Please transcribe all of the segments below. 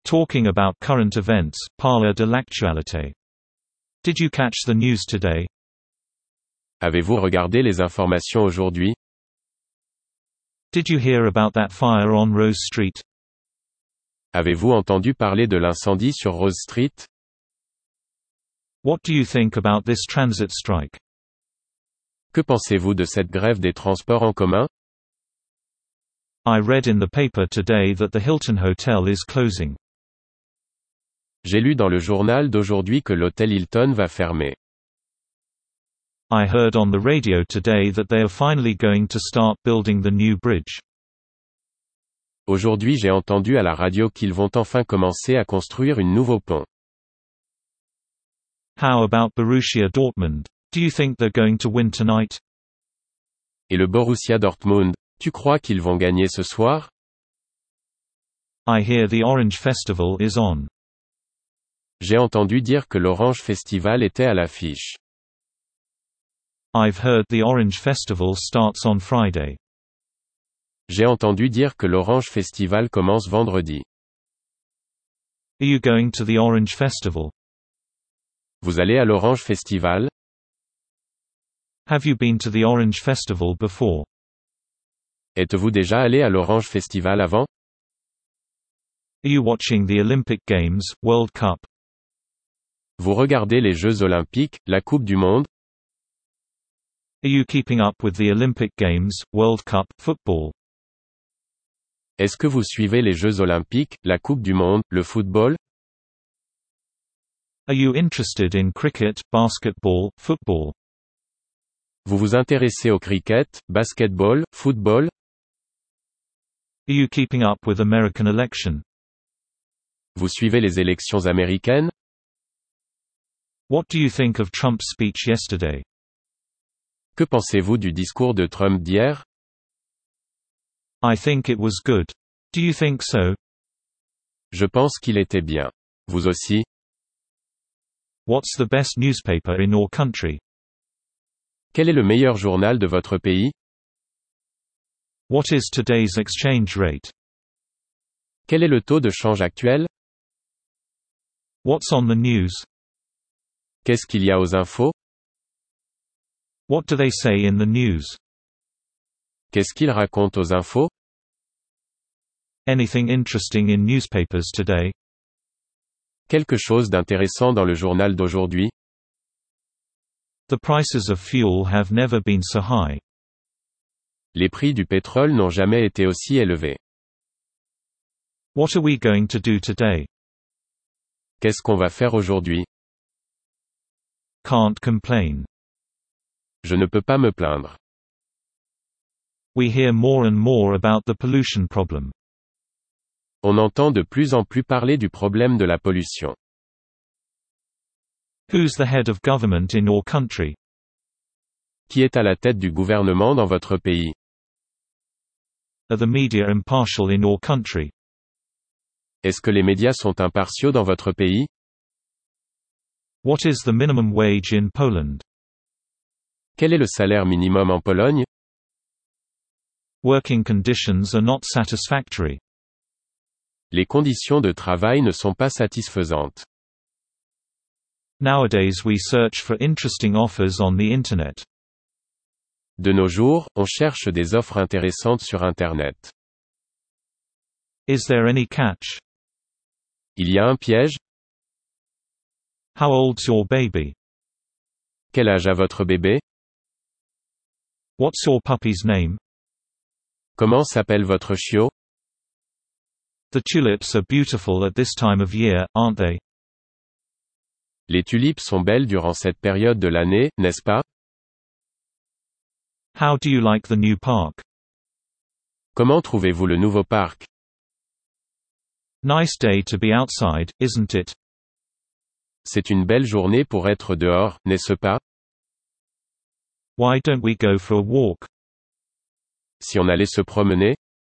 Talking about current events, parle de l'actualité. Did you catch the news today? Avez-vous regardé les informations aujourd'hui? Did you hear about that fire on Rose Street? Avez-vous entendu parler de l'incendie sur Rose Street? What do you think about this transit strike? Que pensez-vous de cette grève des transports en commun? I read in the paper today that the Hilton Hotel is closing. J'ai lu dans le journal d'aujourd'hui que l'hôtel Hilton va fermer. I heard on the radio today that they are finally going to start building the new bridge. Aujourd'hui j'ai entendu à la radio qu'ils vont enfin commencer à construire un nouveau pont. How about Borussia Dortmund? Do you think they're going to win tonight? Et le Borussia Dortmund, tu crois qu'ils vont gagner ce soir? I hear the Orange Festival is on. J'ai entendu dire que l'Orange Festival était à l'affiche. I've heard the Orange Festival starts on Friday. J'ai entendu dire que l'Orange Festival commence vendredi. Are you going to the Orange Festival? Vous allez à l'Orange Festival? Have you been to the Orange Festival before? Êtes-vous déjà allé à l'Orange Festival avant? Are you watching the Olympic Games, World Cup? Vous regardez les Jeux Olympiques, la Coupe du Monde? Are you keeping up with the Olympic Games, World Cup, football? Est-ce que vous suivez les Jeux Olympiques, la Coupe du Monde, le football? Are you interested in cricket, basketball, football? Vous vous intéressez au cricket, basketball, football? Are you keeping up with American election? Vous suivez les élections américaines? What do you think of Trump's speech yesterday? Que pensez-vous du discours de Trump d'hier? I think it was good. Do you think so? Je pense qu'il était bien. Vous aussi? What's the best newspaper in your country? Quel est le meilleur journal de votre pays? What is today's exchange rate? Quel est le taux de change actuel? What's on the news? Qu'est-ce qu'il y a aux infos? What do they say in the news? Qu'est-ce qu'ils racontent aux infos? Anything interesting in newspapers today? Quelque chose d'intéressant dans le journal d'aujourd'hui? The prices of fuel have never been so high. Les prix du pétrole n'ont jamais été aussi élevés. What are we going to do today? Qu'est-ce qu'on va faire aujourd'hui? Can't complain. Je ne peux pas me plaindre. We hear more and more about the pollution problem. On entend de plus en plus parler du problème de la pollution. Who's the head of government in your country? Qui est à la tête du gouvernement dans votre pays? Are the media impartial in your country? Est-ce que les médias sont impartiaux dans votre pays? What is the minimum wage in Poland? Quel est le salaire minimum en Pologne? Working conditions are not satisfactory. Les conditions de travail ne sont pas satisfaisantes. Nowadays we search for interesting offers on the internet. De nos jours, on cherche des offres intéressantes sur Internet. Is there any catch? Il y a un piège? How old's your baby? Quel âge a votre bébé? What's your puppy's name? Comment s'appelle votre chiot? The tulips are beautiful at this time of year, aren't they? Les tulipes sont belles durant cette période de l'année, n'est-ce pas? How do you like the new park? Comment trouvez-vous le nouveau parc? Nice day to be outside, isn't it? C'est une belle journée pour être dehors, n'est-ce pas? Why don't we go for a walk? Si on allait se promener?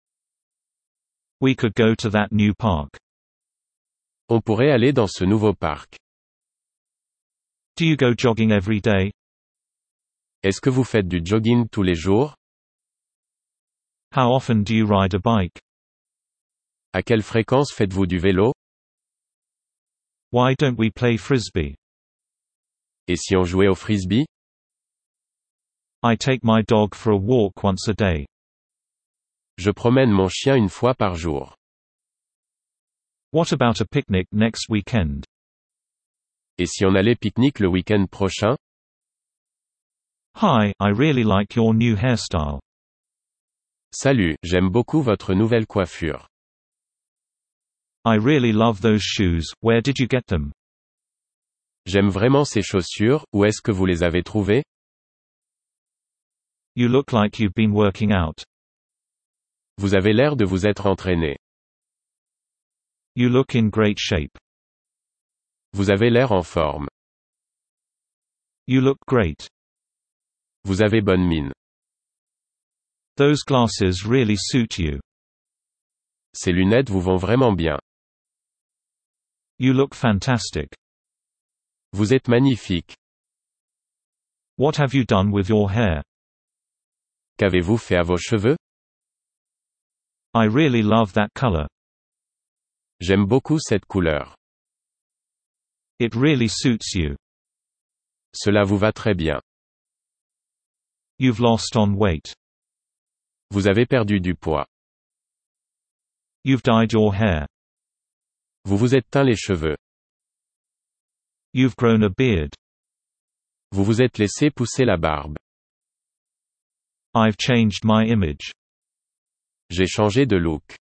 We could go to that new park. On pourrait aller dans ce nouveau parc. Do you go jogging every day? Est-ce que vous faites du jogging tous les jours? How often do you ride a bike? À quelle fréquence faites-vous du vélo? Why don't we play frisbee? Et si on jouait au frisbee? I take my dog for a walk once a day. Je promène mon chien une fois par jour. What about a picnic next weekend? Et si on allait pique-nique le week-end prochain? Hi, I really like your new hairstyle. Salut, j'aime beaucoup votre nouvelle coiffure. I really love those shoes, where did you get them? J'aime vraiment ces chaussures, où est-ce que vous les avez trouvées? You look like you've been working out. Vous avez l'air de vous être entraîné. You look in great shape. Vous avez l'air en forme. You look great. Vous avez bonne mine. Those glasses really suit you. Ces lunettes vous vont vraiment bien. You look fantastic. Vous êtes magnifique. What have you done with your hair? Qu'avez-vous fait à vos cheveux? I really love that color. J'aime beaucoup cette couleur. It really suits you. Cela vous va très bien. You've lost on weight. Vous avez perdu du poids. You've dyed your hair. Vous vous êtes teint les cheveux. You've grown a beard. Vous vous êtes laissé pousser la barbe. I've changed my image. J'ai changé de look.